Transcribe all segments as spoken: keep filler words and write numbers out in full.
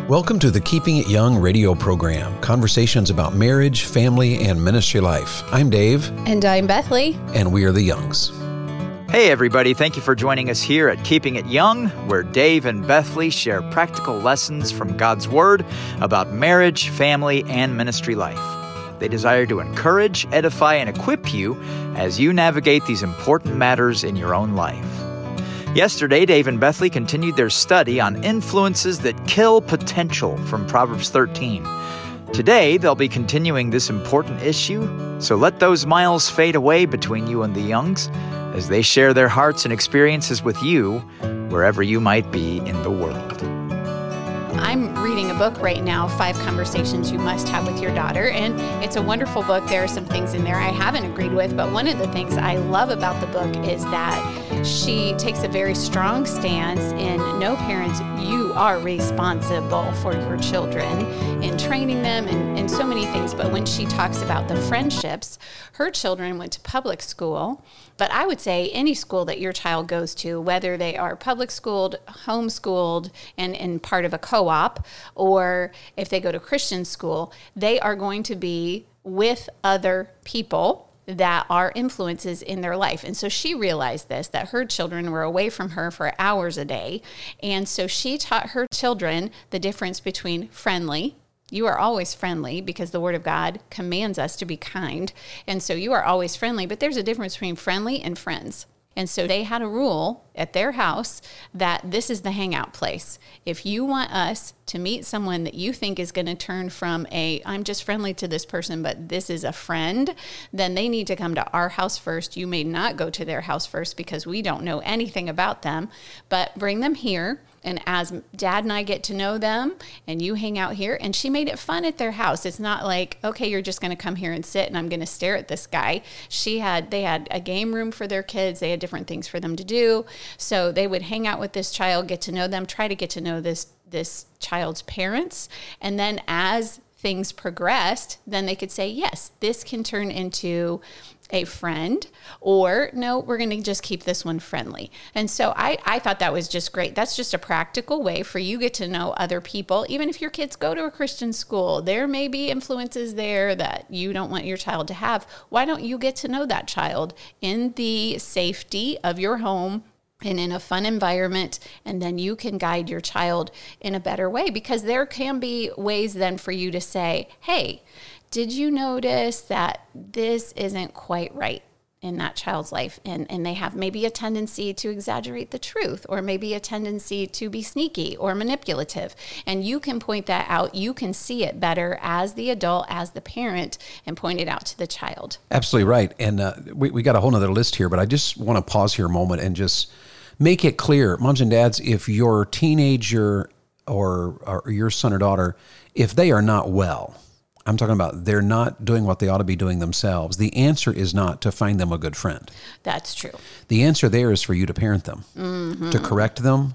Welcome to the Keeping It Young radio program, conversations about marriage, family, and ministry life. I'm Dave. And I'm Bethany. And we are the Youngs. Hey everybody, thank you for joining us here at Keeping It Young, where Dave and Bethany share practical lessons from God's Word about marriage, family, and ministry life. They desire to encourage, edify, and equip you as you navigate these important matters in your own life. Yesterday, Dave and Bethany continued their study on influences that kill potential from Proverbs thirteen. Today, they'll be continuing this important issue, so let those miles fade away between you and the Youngs as they share their hearts and experiences with you wherever you might be in the world. I'm reading a book right now, Five Conversations You Must Have with Your Daughter, and it's a wonderful book. There are some things in there I haven't agreed with, but one of the things I love about the book is that she takes a very strong stance in no parents, you are responsible for your children in training them and, and so many things. But when she talks about the friendships, her children went to public school, but I would say any school that your child goes to, whether they are public schooled, homeschooled, and, and part of a co-op, or if they go to Christian school, they are going to be with other people that are influences in their life. And so she realized this, that her children were away from her for hours a day. And so she taught her children the difference between friendly. You are always friendly because the Word of God commands us to be kind. And so you are always friendly, but there's a difference between friendly and friends. And so they had a rule at their house that this is the hangout place. If you want us to meet someone that you think is going to turn from a, I'm just friendly to this person, but this is a friend, then they need to come to our house first. You may not go to their house first because we don't know anything about them, but bring them here. And as Dad and I get to know them and you hang out here, and she made it fun at their house. It's not like, okay, you're just going to come here and sit and I'm going to stare at this guy. She had, they had a game room for their kids. They had different things for them to do. So they would hang out with this child, get to know them, try to get to know this, this child's parents. And then as things progressed, then they could say, yes, this can turn into a friend, or no, we're going to just keep this one friendly. And so I, I thought that was just great. That's just a practical way for you get to know other people. Even if your kids go to a Christian school, there may be influences there that you don't want your child to have. Why don't you get to know that child in the safety of your home and in a fun environment, and then you can guide your child in a better way, because there can be ways then for you to say, hey, did you notice that this isn't quite right in that child's life? And, and they have maybe a tendency to exaggerate the truth, or maybe a tendency to be sneaky or manipulative. And you can point that out. You can see it better as the adult, as the parent, and point it out to the child. Absolutely right. And uh, we, we got a whole nother list here, but I just want to pause here a moment and just make it clear, moms and dads, if your teenager or, or your son or daughter, if they are not well, I'm talking about they're not doing what they ought to be doing themselves, the answer is not to find them a good friend. That's true. The answer there is for you to parent them, mm-hmm. to correct them,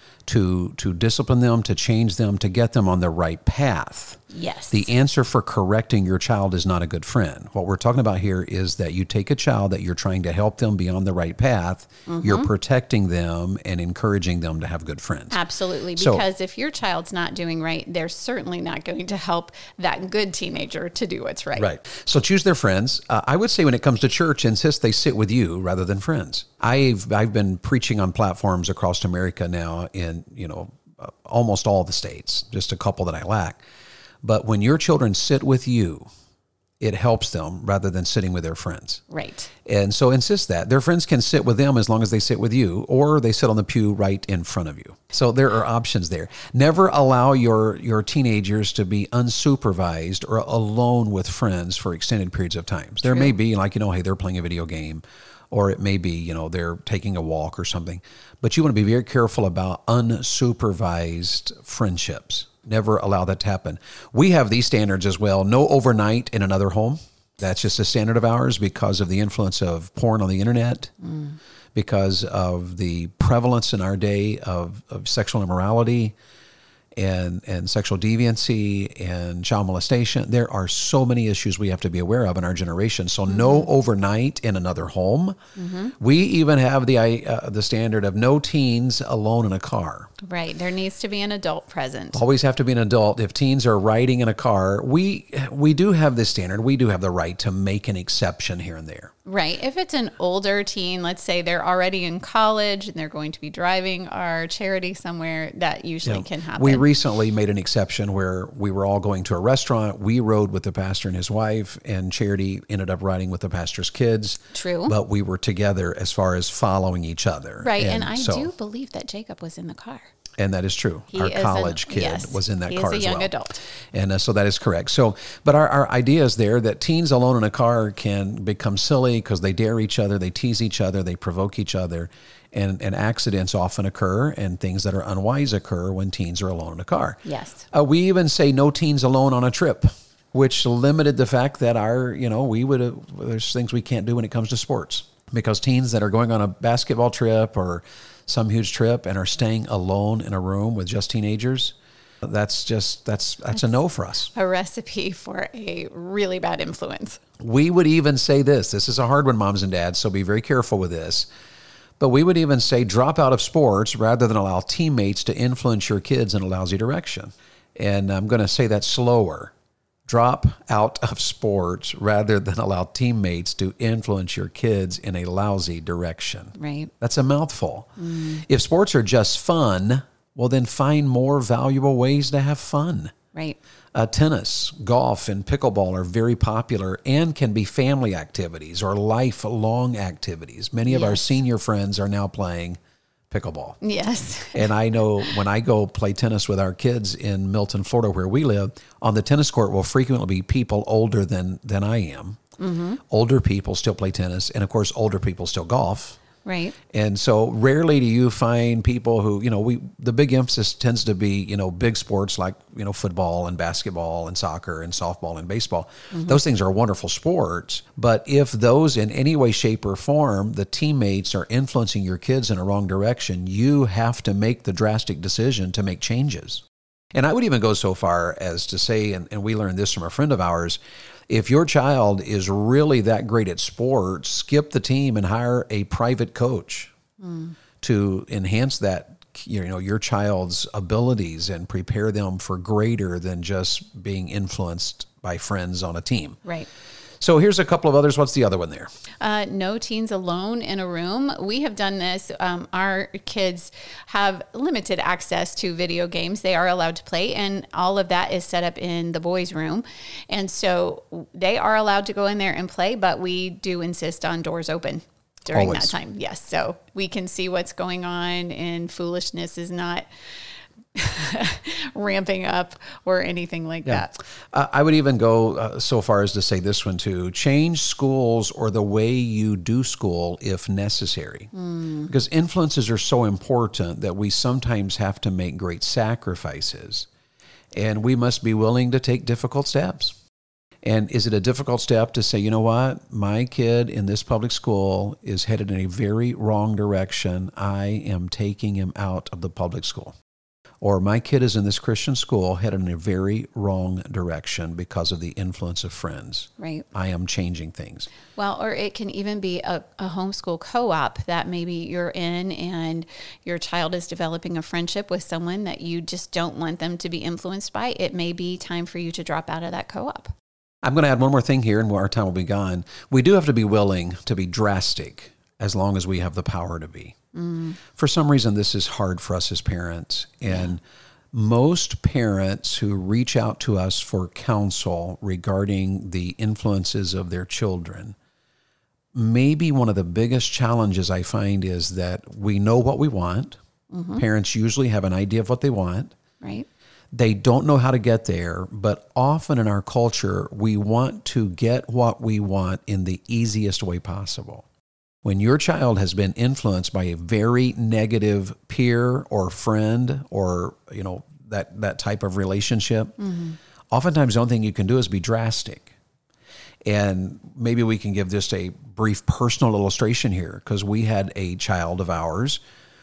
to to discipline them, to change them, to get them on the right path. Yes. The answer for correcting your child is not a good friend. What we're talking about here is that you take a child that you're trying to help them be on the right path, mm-hmm. you're protecting them and encouraging them to have good friends. Absolutely, because so, if your child's not doing right, they're certainly not going to help that good teenager to do what's right. Right. So choose their friends. Uh, I would say when it comes to church, insist they sit with you rather than friends. I've I've been preaching on platforms across America now in, you know, uh, almost all the states, just a couple that I lack. But when your children sit with you, it helps them rather than sitting with their friends. Right. And so insist that. Their friends can sit with them as long as they sit with you, or they sit on the pew right in front of you. So there are options there. Never allow your, your teenagers to be unsupervised or alone with friends for extended periods of time. There may be, like, you know, hey, they're playing a video game, or it may be, you know, they're taking a walk or something. But you want to be very careful about unsupervised friendships. Never allow that to happen. We have these standards as well. No overnight in another home. That's just a standard of ours because of the influence of porn on the internet, mm. because of the prevalence in our day of, of sexual immorality. and, and sexual deviancy and child molestation. There are so many issues we have to be aware of in our generation. So mm-hmm. no overnight in another home. Mm-hmm. We even have the uh, the standard of no teens alone in a car. Right. There needs to be an adult present. Always have to be an adult. If teens are riding in a car, we we do have this standard. We do have the right to make an exception here and there. Right. If it's an older teen, let's say they're already in college and they're going to be driving our charity somewhere, that usually yeah. can happen. We recently made an exception where we were all going to a restaurant. We rode with the pastor and his wife, and Charity ended up riding with the pastor's kids. True. But we were together as far as following each other. Right. And, and I so, do believe that Jacob was in the car. And that is true. He our is college an, kid yes, was in that he car is a as young well. adult. And uh, so that is correct. So, but our, our idea is there that teens alone in a car can become silly because they dare each other, they tease each other, they provoke each other, and, and accidents often occur, and things that are unwise occur when teens are alone in a car. Yes. Uh, we even say no teens alone on a trip, which limited the fact that our, you know, we would, uh, there's things we can't do when it comes to sports. Because teens that are going on a basketball trip or some huge trip and are staying alone in a room with just teenagers, that's just, that's, that's, that's a no for us. A recipe for a really bad influence. We would even say this, this is a hard one, moms and dads, so be very careful with this. But we would even say drop out of sports rather than allow teammates to influence your kids in a lousy direction. And I'm going to say that slower. Drop out of sports rather than allow teammates to influence your kids in a lousy direction. Right. That's a mouthful. Mm. If sports are just fun, well, then find more valuable ways to have fun. Right. Uh, tennis, golf, and pickleball are very popular and can be family activities or lifelong activities. Many of yes. our senior friends are now playing pickleball. Yes. And I know when I go play tennis with our kids in Milton, Florida, where we live, on the tennis court will frequently be people older than, than I am. Mm-hmm. Older people still play tennis. And of course, older people still golf. Right. And so rarely do you find people who, you know, we, the big emphasis tends to be, you know, big sports like, you know, football and basketball and soccer and softball and baseball. Mm-hmm. Those things are wonderful sports. But if those in any way, shape, or form, the teammates are influencing your kids in a wrong direction, you have to make the drastic decision to make changes. And I would even go so far as to say, and, and we learned this from a friend of ours, if your child is really that great at sports, skip the team and hire a private coach mm. to enhance that, you know, your child's abilities and prepare them for greater than just being influenced by friends on a team. Right. So here's a couple of others. What's the other one there? Uh, no teens alone in a room. We have done this. Um, our kids have limited access to video games. They are allowed to play, and all of that is set up in the boys' room. And so they are allowed to go in there and play, but we do insist on doors open during Always. that time. Yes. So we can see what's going on, and foolishness is not ramping up or anything like yeah. that. Uh, I would even go uh, so far as to say this one too. Change schools or the way you do school if necessary. Mm. Because influences are so important that we sometimes have to make great sacrifices. And we must be willing to take difficult steps. And is it a difficult step to say, you know what, my kid in this public school is headed in a very wrong direction. I am taking him out of the public school. Or my kid is in this Christian school headed in a very wrong direction because of the influence of friends. Right. I am changing things. Well, or it can even be a, a homeschool co-op that maybe you're in and your child is developing a friendship with someone that you just don't want them to be influenced by. It may be time for you to drop out of that co-op. I'm going to add one more thing here and our time will be gone. We do have to be willing to be drastic as long as we have the power to be. Mm. For some reason, this is hard for us as parents. And yeah. most parents who reach out to us for counsel regarding the influences of their children, maybe one of the biggest challenges I find is that we know what we want. Mm-hmm. Parents usually have an idea of what they want. Right. They don't know how to get there, but often in our culture, we want to get what we want in the easiest way possible. When your child has been influenced by a very negative peer or friend or, you know, that, that type of relationship, mm-hmm. oftentimes the only thing you can do is be drastic. And maybe we can give just a brief personal illustration here, because we had a child of ours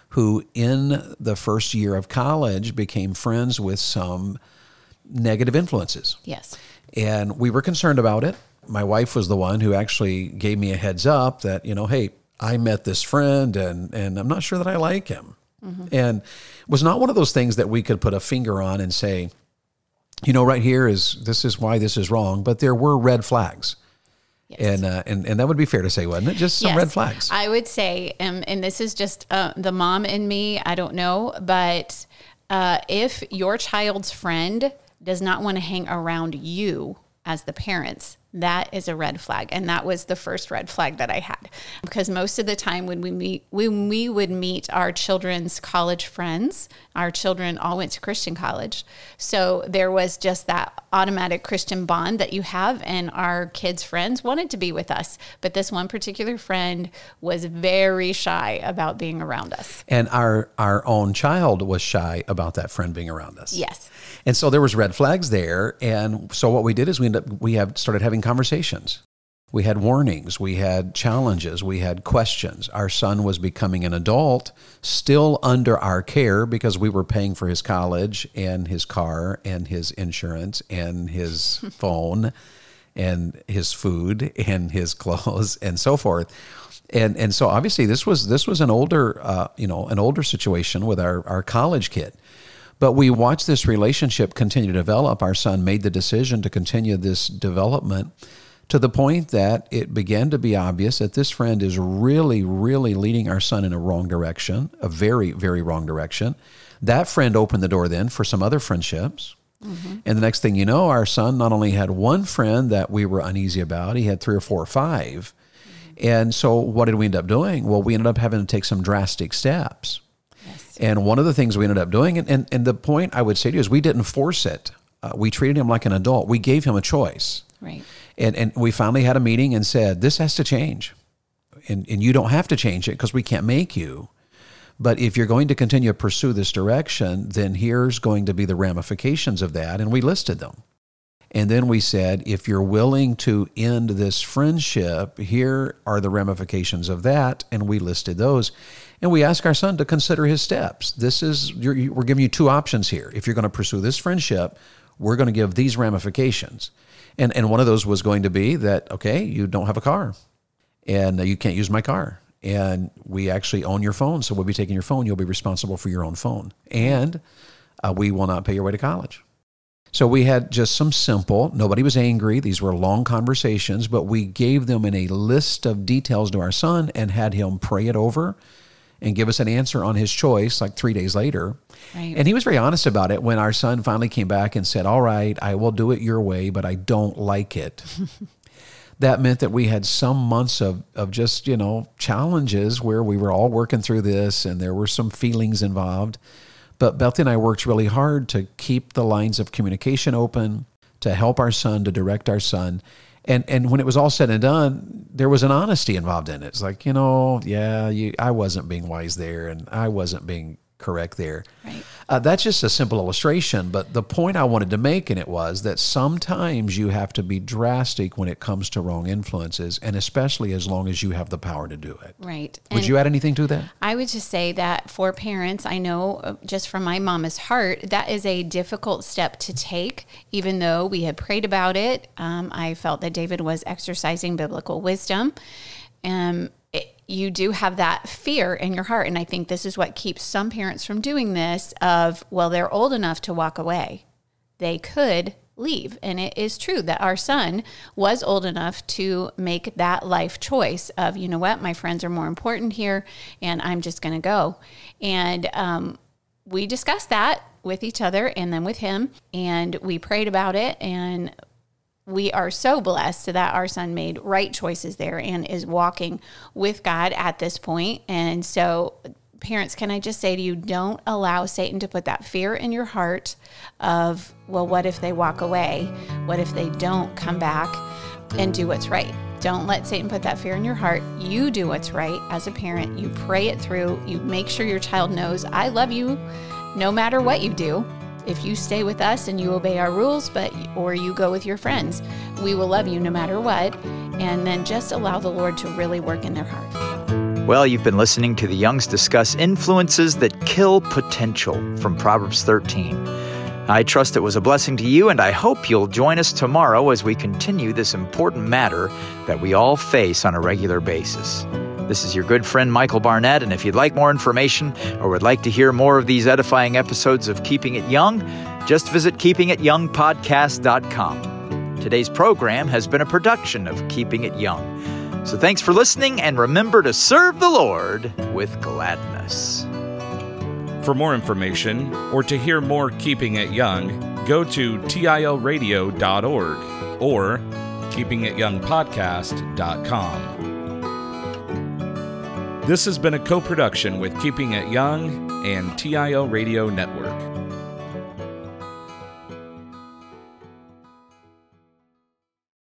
who in the first year of college became friends with some negative influences. Yes. And we were concerned about it. My wife was the one who actually gave me a heads up that, you know, hey, I met this friend and, and I'm not sure that I like him. Mm-hmm. And it was not one of those things that we could put a finger on and say, you know, right here is, this is why this is wrong. But there were red flags. Yes. And, uh, and and that would be fair to say, wouldn't it? Just some yes. red flags. I would say, um, and this is just uh, the mom in me, I don't know, but uh, if your child's friend does not want to hang around you as the parents, that is a red flag. And that was the first red flag that I had. Because most of the time when we meet, when we would meet our children's college friends, our children all went to Christian college. So there was just that automatic Christian bond that you have, and our kids' friends wanted to be with us. But this one particular friend was very shy about being around us. And our, our own child was shy about that friend being around us. Yes. And so there was red flags there. And so what we did is we ended up, we have started having conversations. We had warnings, we had challenges, we had questions. Our son was becoming an adult, still under our care because we were paying for his college and his car and his insurance and his phone and his food and his clothes and so forth. And and so obviously this was this was an older uh, you know an older situation with our our college kid. But we watched this relationship continue to develop. Our son made the decision to continue this development to the point that it began to be obvious that this friend is really, really leading our son in a wrong direction, a very, very wrong direction. That friend opened the door then for some other friendships. Mm-hmm. And the next thing you know, our son not only had one friend that we were uneasy about, he had three or four or five. Mm-hmm. And so what did we end up doing? Well, we ended up having to take some drastic steps. And one of the things we ended up doing, and, and, and the point I would say to you is we didn't force it. Uh, we treated him like an adult. We gave him a choice. Right. And and we finally had a meeting and said, this has to change. And, and you don't have to change it because we can't make you. But if you're going to continue to pursue this direction, then here's going to be the ramifications of that. And we listed them. And then we said, if you're willing to end this friendship, here are the ramifications of that. And we listed those. And we asked our son to consider his steps. This is, you're, we're giving you two options here. If you're going to pursue this friendship, we're going to give these ramifications. And and one of those was going to be that, okay, you don't have a car and you can't use my car. And we actually own your phone. So we'll be taking your phone. You'll be responsible for your own phone. And uh, we will not pay your way to college. So we had just some simple, nobody was angry. These were long conversations, but we gave them in a list of details to our son and had him pray it over and give us an answer on his choice like three days later. Right. And he was very honest about it when our son finally came back and said, all right, I will do it your way, but I don't like it. That meant that we had some months of, of just, you know, challenges where we were all working through this and there were some feelings involved. But Bethany and I worked really hard to keep the lines of communication open, to help our son, to direct our son. And and when it was all said and done, there was an honesty involved in it. It's like, you know, yeah, you, I wasn't being wise there and I wasn't being correct there. Right. Uh, that's just a simple illustration. But the point I wanted to make in it was that sometimes you have to be drastic when it comes to wrong influences, and especially as long as you have the power to do it. Right. Would and you add anything to that? I would just say that for parents, I know just from my mama's heart, that is a difficult step to take, even though we had prayed about it. Um, I felt that David was exercising biblical wisdom. Um, it, you do have that fear in your heart. And I think this is what keeps some parents from doing this of, well, they're old enough to walk away. They could leave. And it is true that our son was old enough to make that life choice of, you know what, my friends are more important here and I'm just going to go. And um, we discussed that with each other and then with him, and we prayed about it, and we are so blessed that our son made right choices there and is walking with God at this point. And so parents, can I just say to you, don't allow Satan to put that fear in your heart of, well, what if they walk away? What if they don't come back and do what's right? Don't let Satan put that fear in your heart. You do what's right as a parent. You pray it through. You make sure your child knows, I love you no matter what you do. If you stay with us and you obey our rules, but or you go with your friends, we will love you no matter what. And then just allow the Lord to really work in their heart. Well, you've been listening to the Youngs discuss influences that kill potential from Proverbs thirteen. I trust it was a blessing to you, and I hope you'll join us tomorrow as we continue this important matter that we all face on a regular basis. This is your good friend Michael Barnett, and if you'd like more information or would like to hear more of these edifying episodes of Keeping It Young, just visit keeping it young podcast dot com. Today's program has been a production of Keeping It Young. So thanks for listening, and remember to serve the Lord with gladness. For more information or to hear more Keeping It Young, go to T I L radio dot org or keeping it young podcast dot com. This has been a co-production with Keeping It Young and T I L Radio Network.